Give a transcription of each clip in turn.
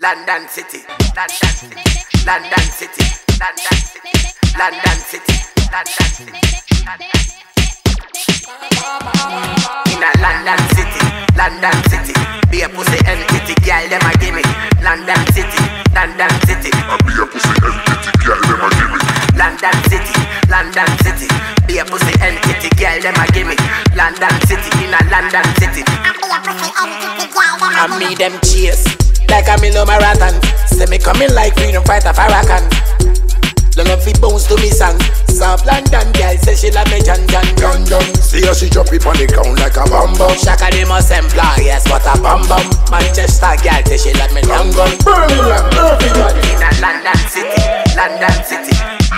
London City, London City, London City, London City, London City, London City, in a London City, London City, be a pussy entity, girl dem a gimme. London City, London City, be a pussy entity, girl dem a gimme. London City, London City, be a pussy entity, girl dem a gimme. London City, in a London City, I me them cheers like a Milo Marathon. Say me coming like freedom fighter Farrakhan. Long up fi bounce to me song. South London girl say she love me John. See how she drop it on the ground like a bum bum. Shaka the most employ, yes, but a bum bum. Manchester girl say she love me long gun. Birmingham, everybody. In a London City, London City,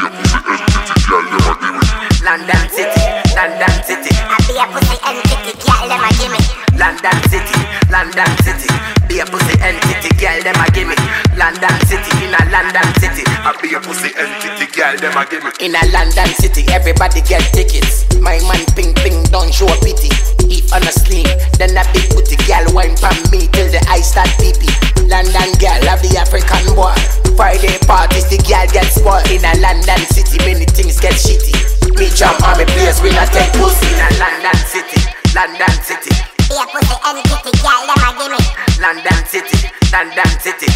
London City, London City, be a pussy entity, girl dem a gimme. London City, London City, be a pussy entity, girl dem a gimme. London City, in a London City, I be a pussy entity, girl dem a gimme. in a London City, everybody get tickets. My man ping ping, don't show pity. If on a slim, then a big booty girl wine from me till the eyes start peepee. London girl have the African boy. Friday parties, the girl get spoiled. In a London City, many things get shitty. Me jump on me place, we not take pussy. In a London City, London City, Be a pussy entity, girl dem a gimme. London City, London City,